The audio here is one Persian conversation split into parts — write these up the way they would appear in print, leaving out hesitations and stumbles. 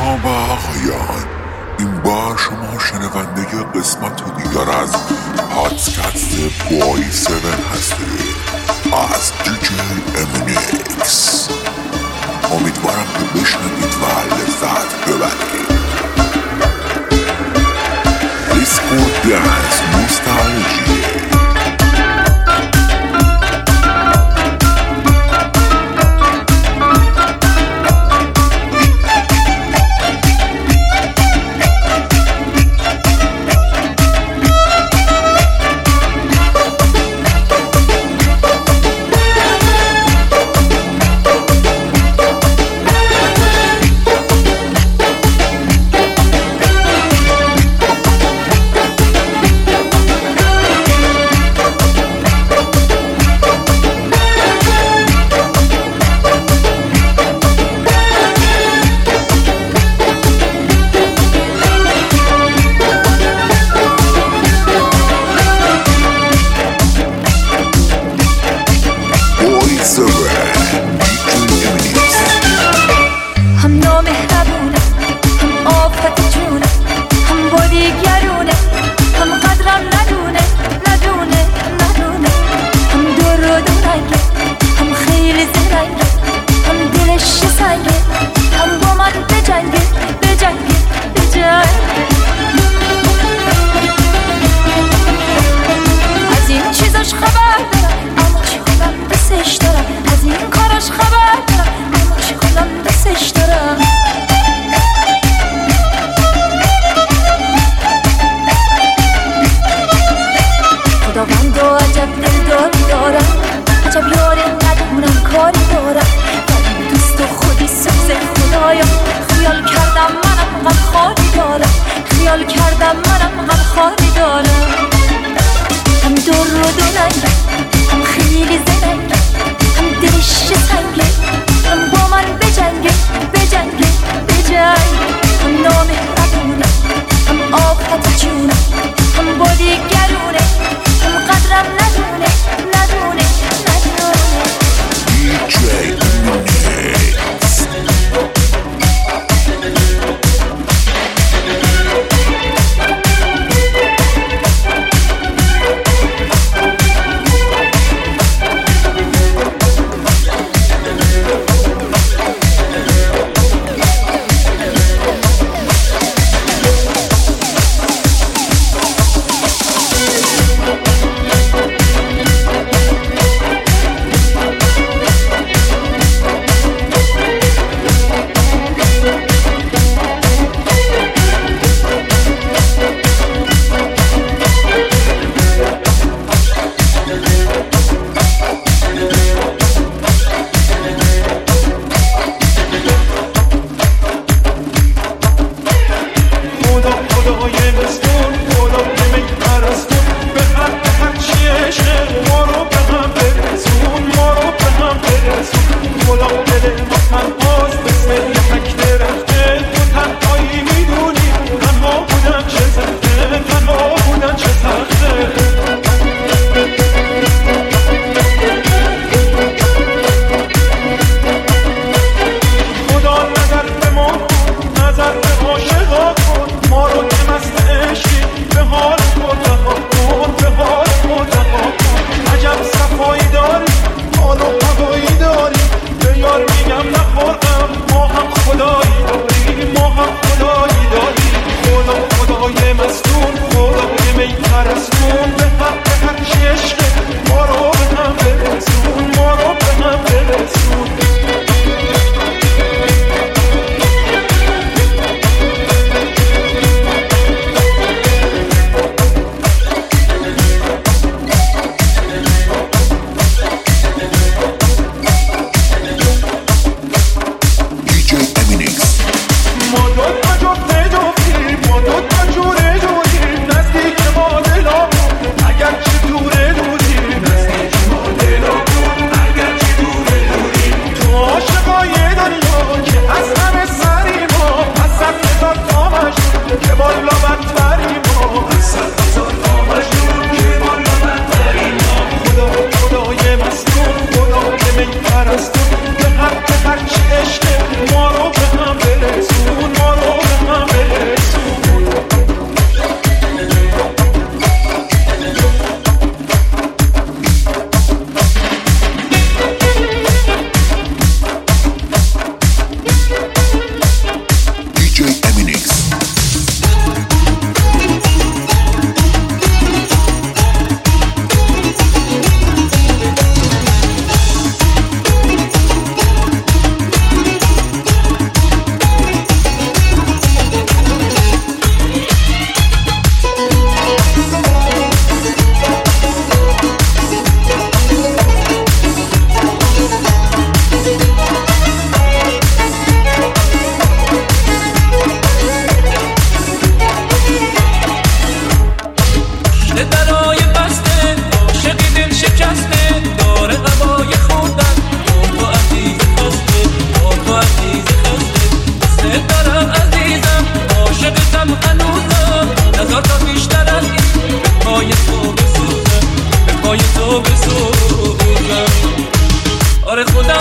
جناب آقایان، این بار شما شنونده قسمت دیگر از پادکست بوی 7 هستید از دیجی امینیکس. امیدوارم که بشنوید و لذت ببرید. دیسکو دنس نوستالژی.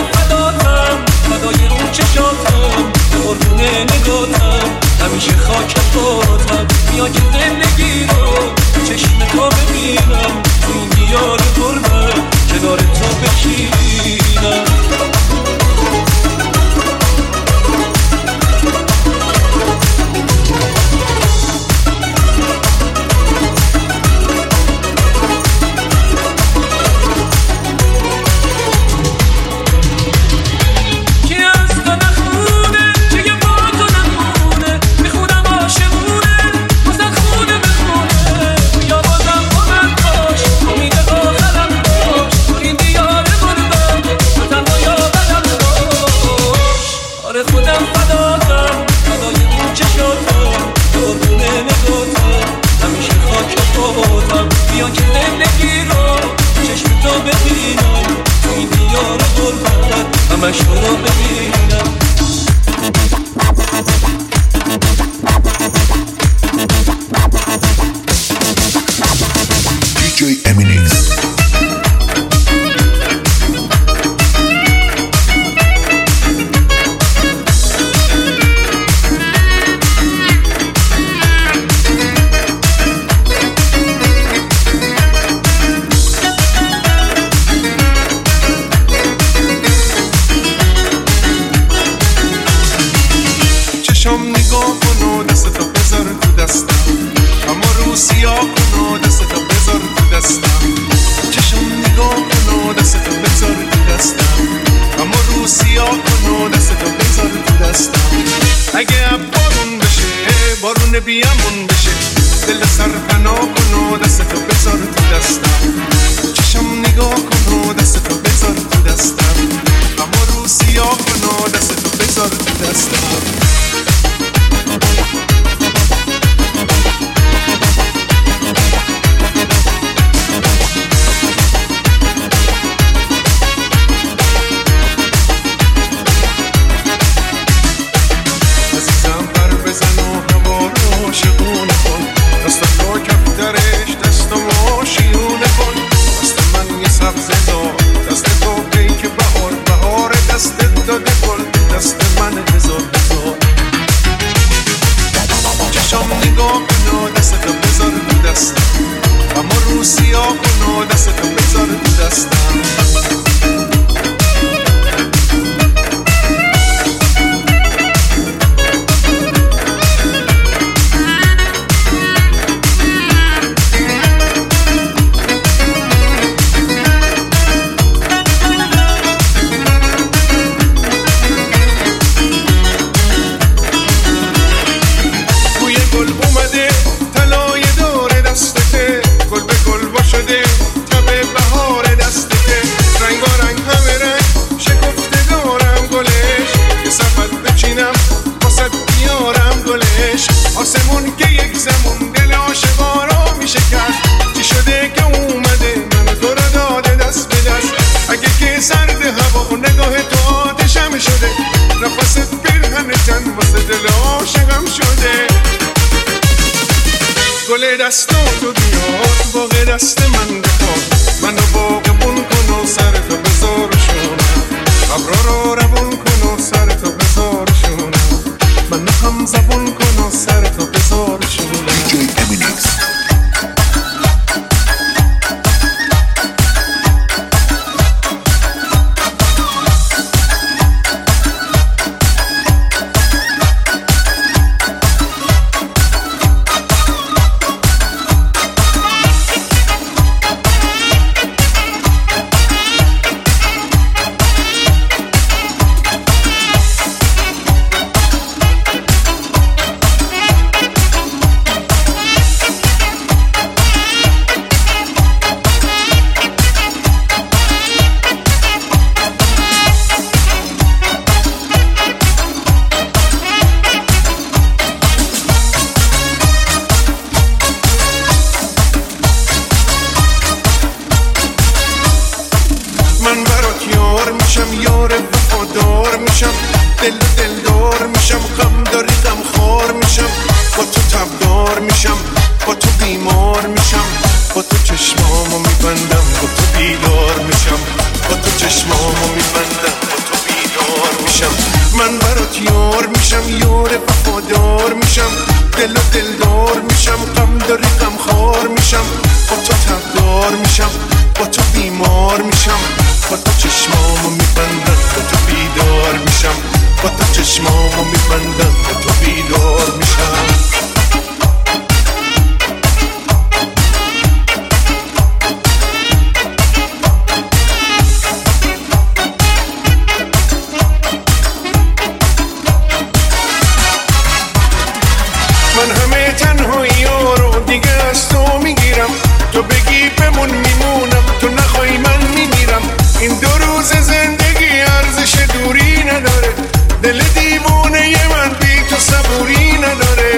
فداتم، فدای اون چشاتم، به قربون نگاتم، همیشه خاک پاتم. بیا که زندگی رو چشم تو ببینم، تو این دیار غربت کنار تو بشینم. بیا که زندگی رو چشم تو ببینم، تو این دیار غربت همش تو رو ببینم. DJ Eminix. بیامون بشه دل سر پناه کن و دستتو بذار تو دستم. چشم نگاه کن و دستتو بذار تو دستم. اما رو سیاه کن و دستتو بذار تو دستم. دستاتو بیاد باقی دست من بخواد منو باقبون کن و سرتو بذار شونم. ابرا رو روون کن و سرتو بذار شونم. منو هم زبون کن و سرتو بذار شونم. DJ Eminix. یار وفادار میشم، دل و دلدار میشم، غم داری غم خار میشم، با تو تبدار میشم، با تو بیمار میشم، با تو چشمامو میبندم، با تو بیدار میشم، با تو چشمامو میبندم، با تو بیدار میشم. من همه تنهایی ها رو دیگه از تو میگیرم، تو بگی بمون میمونم، تو نخوای من میمیرم. این 2 روز زندگی ارزش دوری نداره، دل دیوونه من بی تو صبوری نداره.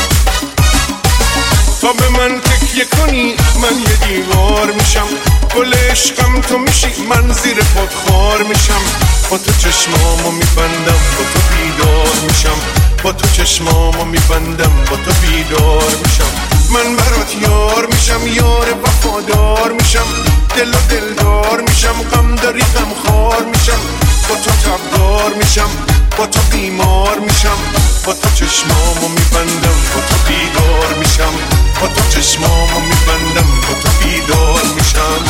تا به من تکیه کنی من یه دیوار میشم، گل عشقم تو میشی من زیر پات خار میشم، با تو چشمامو میبندم، با تو بیدار میشم، با تو چشمامو میبندم، با تو بیدار میشم. من برات یار میشم، یار وفادار میشم، دل و دلدار میشم، غم داری غم خار میشم، با تو تبدار میشم، با تو بیمار میشم، با تو چشمامو میبندم، با تو بیدار میشم، با تو چشمامو میبندم، با تو بیدار میشم.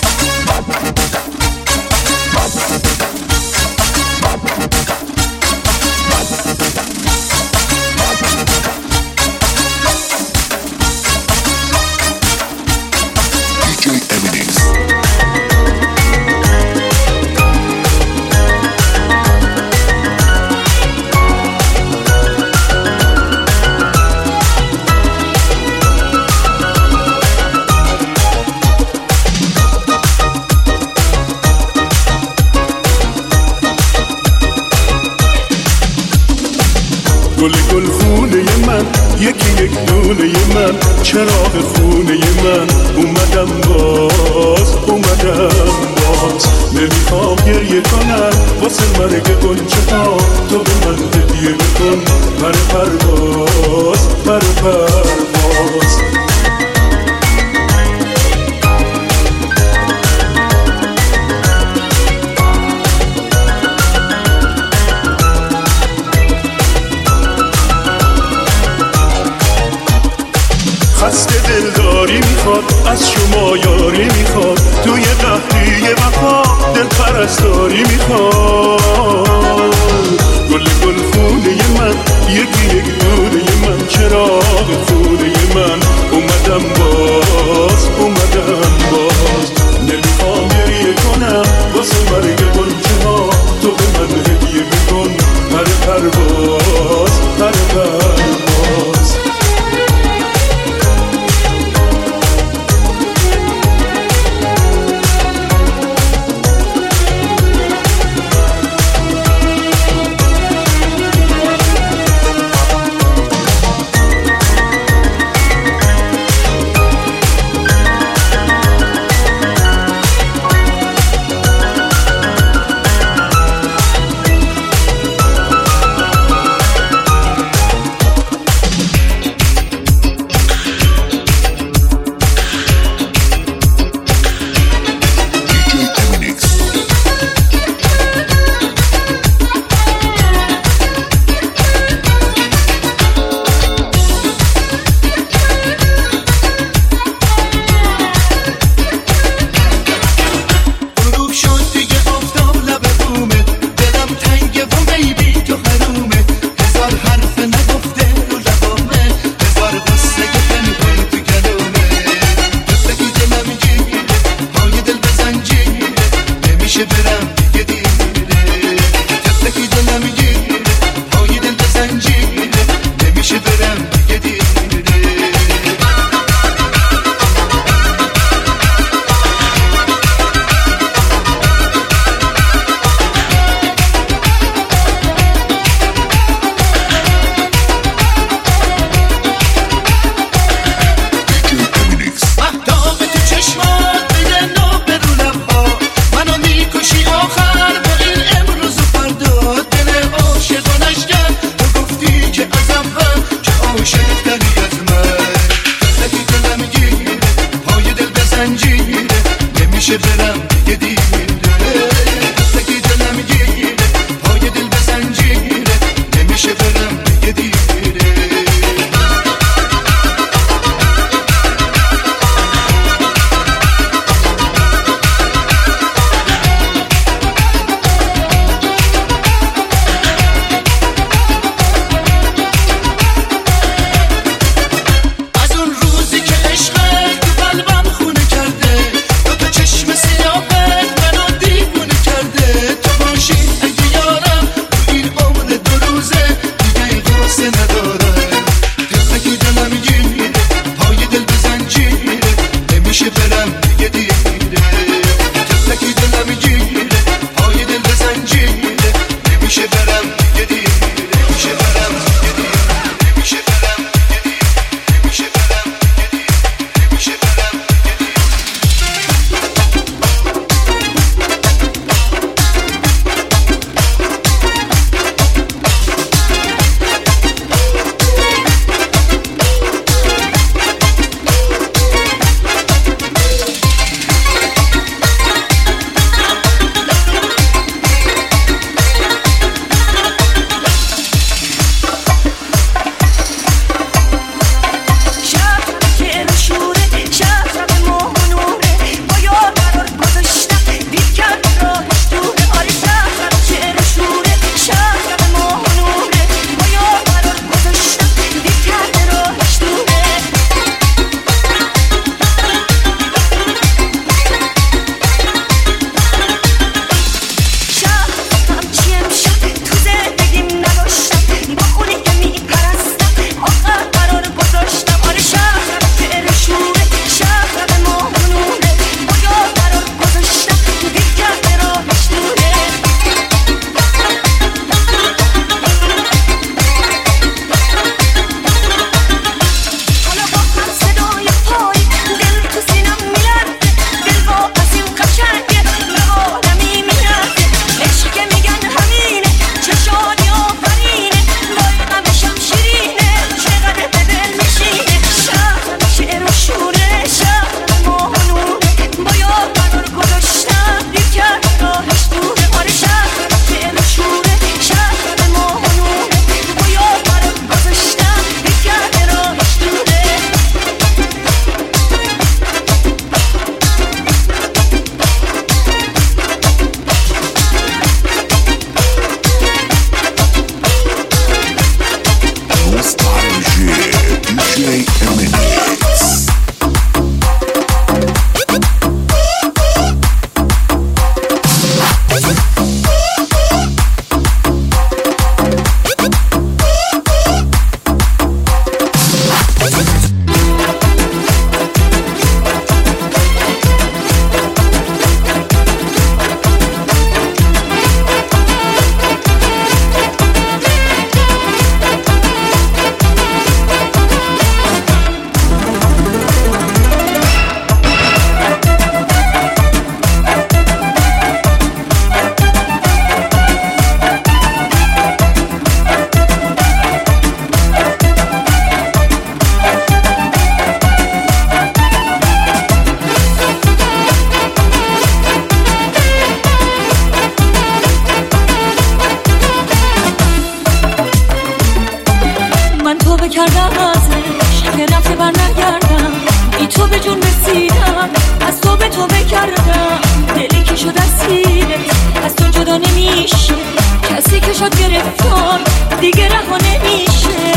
گل گل خونه من، یکی یک دونه من، چراغ خونه من، اومدم باز نمیخوام گریه کنم واسه مرگ گنچه ها، تو به من هدیه بکن پر پرواز. خسته دلداری میخواد، از شما یاری میخواد، توی قهری وفا دل پرستاری میخواد. گل گل خونه من، یکی یک دونه من، چراغ خونه من، اومدم باز نمیخوام گریه کنم واسه مرگ گنچه ها، تو به من هدیه بکن پر پرواز. کردم ازش که رفته بر نگردم، بی تو به جون رسیدم، از تو به تو بکردم، دلی که شد اسیرت از تو جدا نمیشه، کسی که شد گرفتار دیگه رها نمیشه.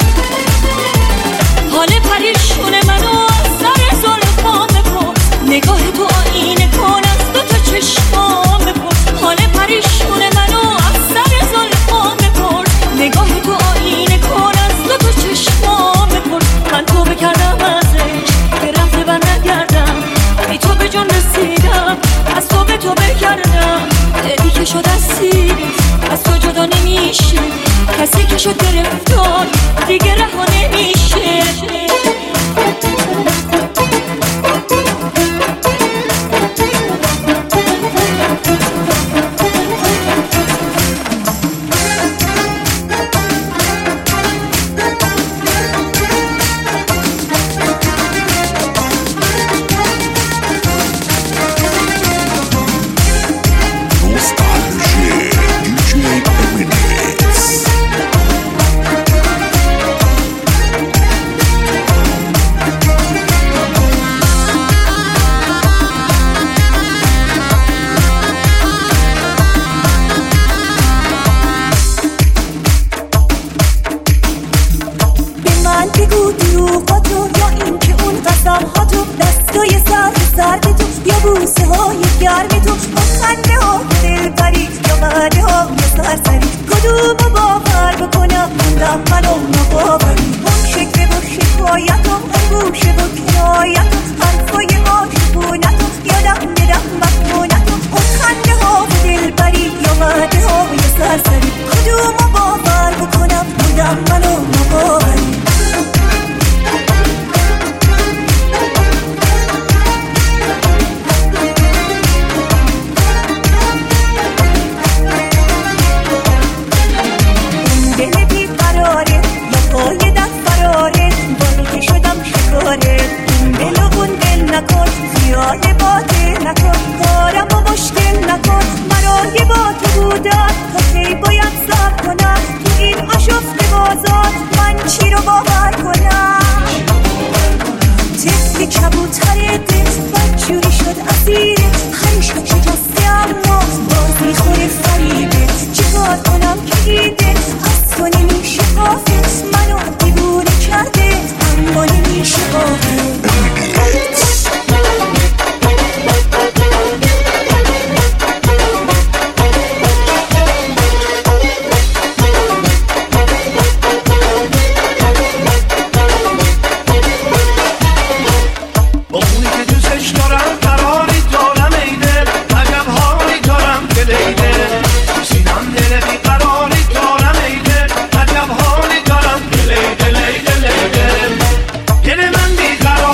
حال پریشون منو از سر زلفام بپرس، نگاه تو آینه کن از دو تا چشمام بپرس. حال پریشون منو از سر زلفام بپرس، نگاه تو آینه کن از دو تا چشمام بپرس. من تو بکردم ازش که رفته بر نگردم، بی تو به جون رسیدم، از تو به تو بکردم، دلی که شد اسیر از تو جدا نمیشه، کسی که شد گرفتار دیگه رها نمیشه. دل من بیقرار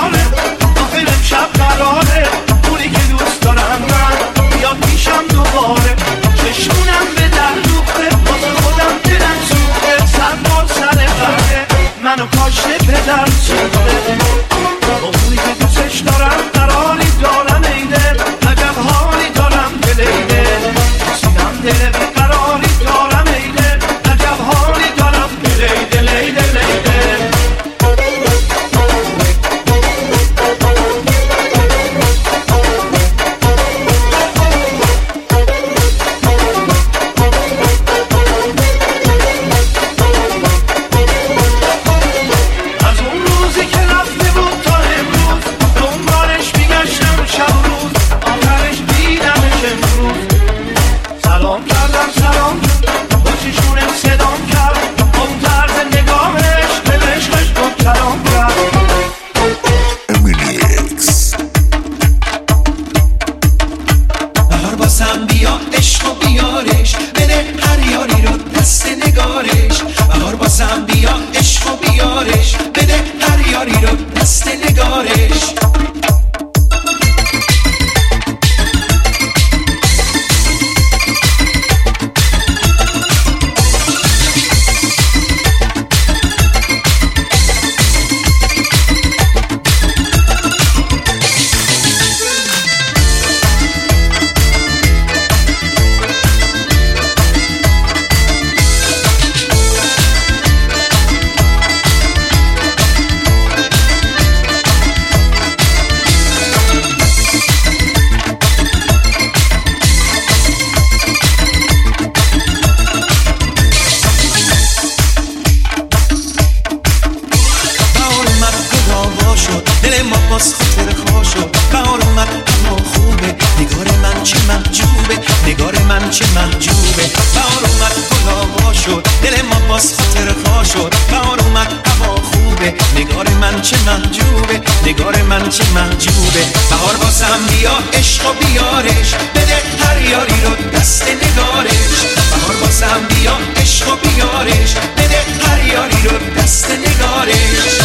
محجوبه، نگار من چه محجوبه. بهار واسم بیا عشق و بیارش، بده هر یاری رو دست نگارش. بهار واسم بیا عشق و بیارش، بده هر یاری رو دست نگارش.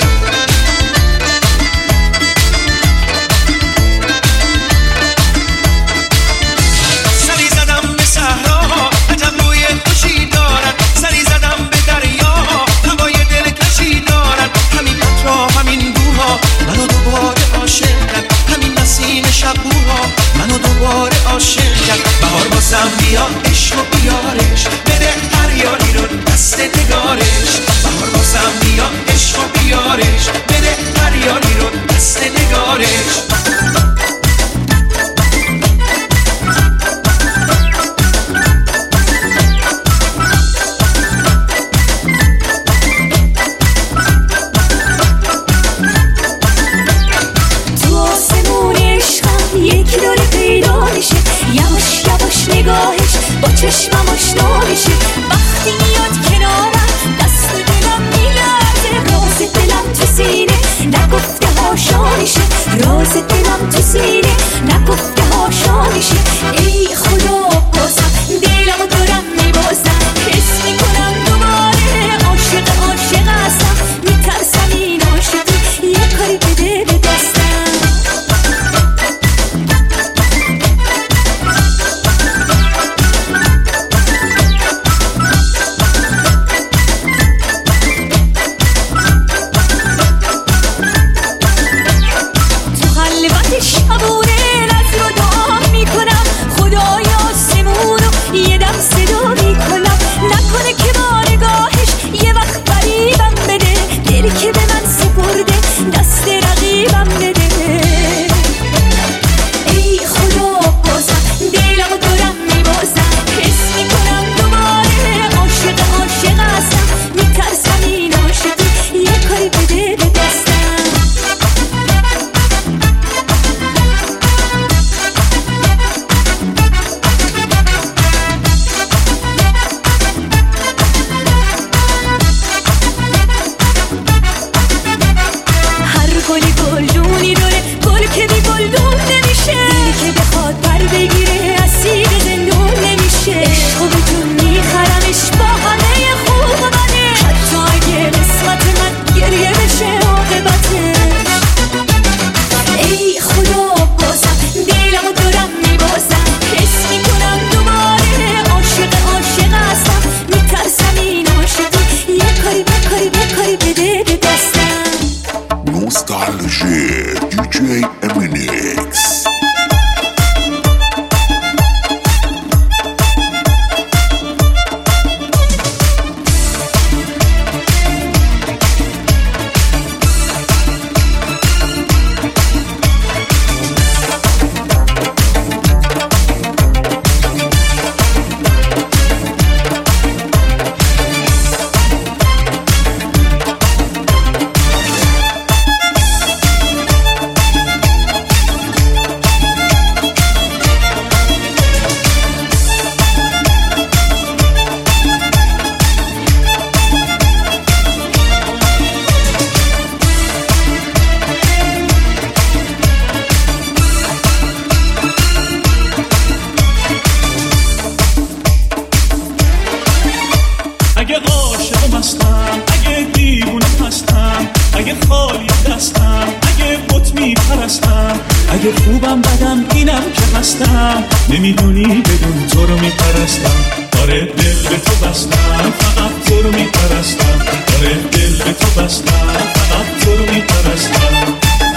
سری زدم به صحرا عجب روی خوشی دارد، سری زدم به دریا هوای دلکشی دارد. همین قطرا همین بوها منو دوباره عاشق کرد، همین نسیم شبوها منو دوباره عاشق کرد. بهار واسم بیا عشق و بیارش، بده هر یاری رو دست نگارش. بهار واسم بیا عشق و بیارش، بده هر یاری رو دست نگارش. یواش یواش نگاهش با چشمم آشنا میشه، وقتی میاد کنارم دست دلم میلرزه. راز دلم تو سینه نگفته هاشا میشه، راز دلم تو سینه نگفته هاشا میشه. ای خدا بازم دلمو دارم میبازم، حس میکنم دوباره عاشق عاشق هستم. میترسم این عاشقی یه کاری بده به دستم. که به من سپرده دست رقیبم بده. ای خدا بازم دلمو دارم میبازم، حس میکنم دوباره عاشق عاشق هستم. میترسم این عاشقی یه کاری بده به دستم. گلی گلدونی داره، گل که بی گلدون نمیشه. دلی که بخواد پر بگیره اسیر زندون نمیشه. عشقو به جون میخرمش با همه خوب و بده، حتی اگه قسمت من گریه بشه عاقبتش. ای خدا بازم دلمو دارم میبازم، حس میکنم دوباره عاشق عاشق هستم. میترسم این عاشقی یه کاری بده به دستم. Nostalgie, DJ Eminix. اگه عاشقم هستم، اگه دیوونه هستم، اگه خالی دستم، اگه بت میپرستم، اگه خوبم بدم اینم که هستم. نمیدونی بدون تو رو میپرستم، آره دل به تو بستم، فقط تو رو میپرستم. آره دل به تو بستم، فقط تو رو میپرستم.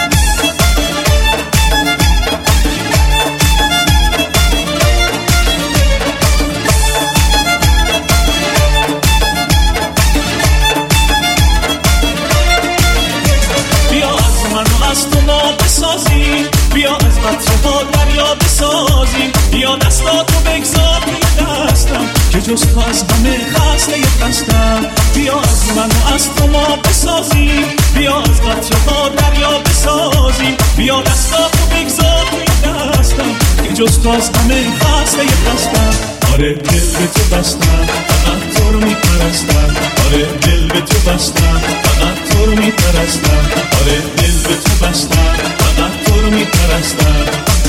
بیا از قطره ها دریا بسازیم، بیا دستاتو بگذار توی دستم که جز تو از همه خسته دستم. بیا از من و از تو ما بسازیم، بیا از قطره ها دریا بسازیم، بیا دستاتو بگذار توی دستم که جز تو از همه خسته دستم. آره دل به تو بستم، فقط تو رو میپرستم. آره دل به تو بستم، فقط تو تو رو میپرستم. آره دل به تو بستم، فقط تو رو میپرستم.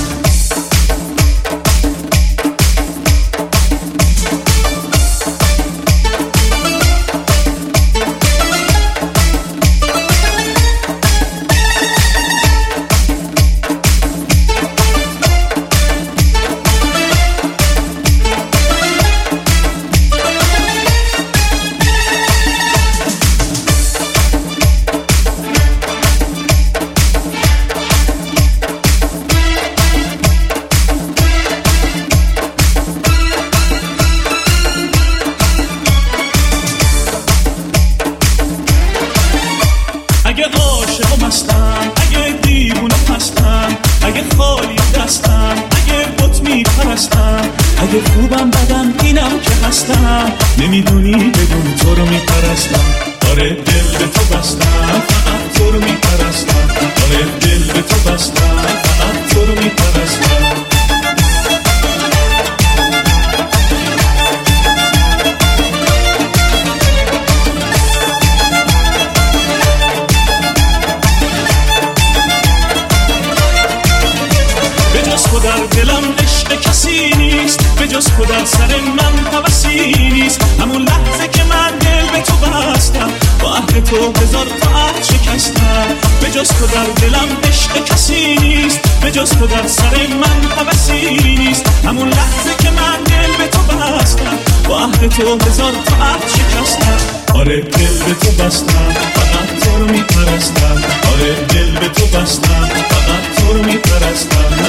اگه عاشق و مستم، اگه دیوونه پستم، اگه خالی دستم، اگه بت میپرستم، اگه خوبم بدم اینم که هستم، نمیدونی بدون تو رو میپرستم. آره دل به تو بستم، فقط تو رو میپرستم. آره دل به تو بستم، فقط تو رو میپرستم. تو در دلم عشق کسی نیست، به جز تو در سر من هوسی نیست. همون لحظه که من دل به تو بستم، با عهد تو هزار تا عهد شکستم. به جز تو در دلم عشق کسی نیست، به جز تو در سر من هوسی نیست. همون لحظه که من دل به تو بستم، با عهد تو هزار تا عهد شکستم. آره دل به تو بستم، فقط تو رو میپرستم. آره دل به تو بستم، فقط تو رو میپرستم.